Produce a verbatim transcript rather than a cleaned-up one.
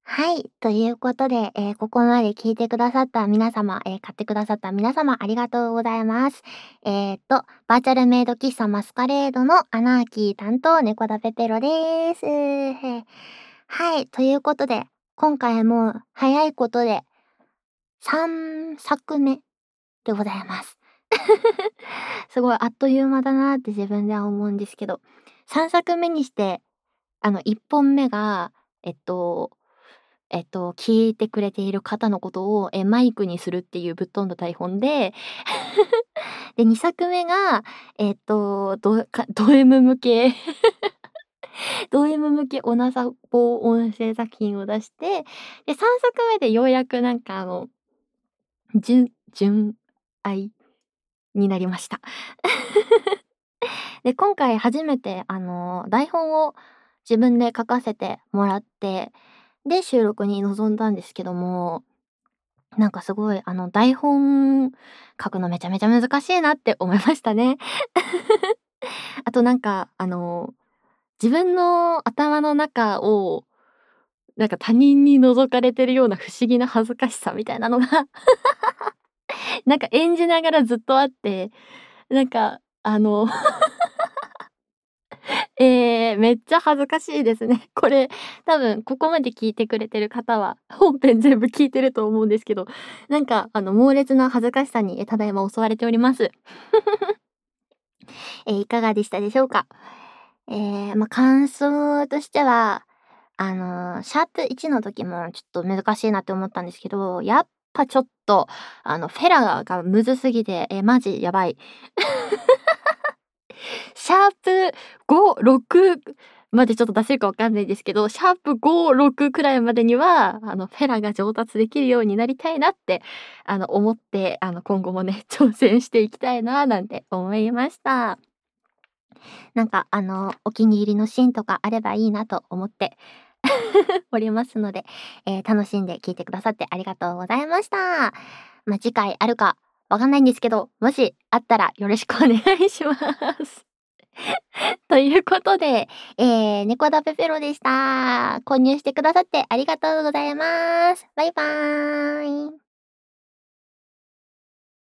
はい。ということで、えーここまで聞いてくださった皆様、えー買ってくださった皆様、ありがとうございます。えーっと、バーチャルメイド喫茶マスカレードのアナーキー担当、猫田ペペロです。へはい。ということで、今回も早いことでさんさくめでございます。すごいあっという間だなって自分では思うんですけど、さんさくめにして、あの、いっぽんめが、えっとえっと、聞いてくれている方のことを、え、マイクにするっていうぶっ飛んだ台本で、で、にさくめが、えっと、ドかド M 向けド M 向けオナザボ音声作品を出して、で、さんさくめでようやくなんかあの、じゅん純愛になりました。で、今回初めてあの、台本を自分で書かせてもらって、で、収録に臨んだんですけども、なんかすごい、あの、台本書くのめちゃめちゃ難しいなって思いましたね。あとなんか、あの、自分の頭の中を、なんか他人に覗かれてるような不思議な恥ずかしさみたいなのがなんか演じながらずっとあって、なんか、あのええ、めっちゃ恥ずかしいですね。これ、多分ここまで聞いてくれてる方は、本編全部聞いてると思うんですけど、なんかあの猛烈な恥ずかしさに、え、ただいま襲われております。えーいかがでしたでしょうか？ええ、ま、感想としては、あの、シャープいちの時もちょっと難しいなって思ったんですけど、やっぱちょっと、あの、フェラがむずすぎて、え、マジやばい。シャープご、ろくまでちょっと出せるかわかんないですけど、シャープご、ろくくらいまでには、あの、フェラが上達できるようになりたいなって、あの、思って、あの、今後もね、挑戦していきたいななんて思いました。なんか、あの、お気に入りのシーンとかあればいいなと思っておりますので、えー楽しんで聞いてくださってありがとうございました。まあ、次回あるかわかんないんですけど、もしあったらよろしくお願いします。ということで、えー、猫田ペペロでした。購入してくださってありがとうございます。バイバーイ。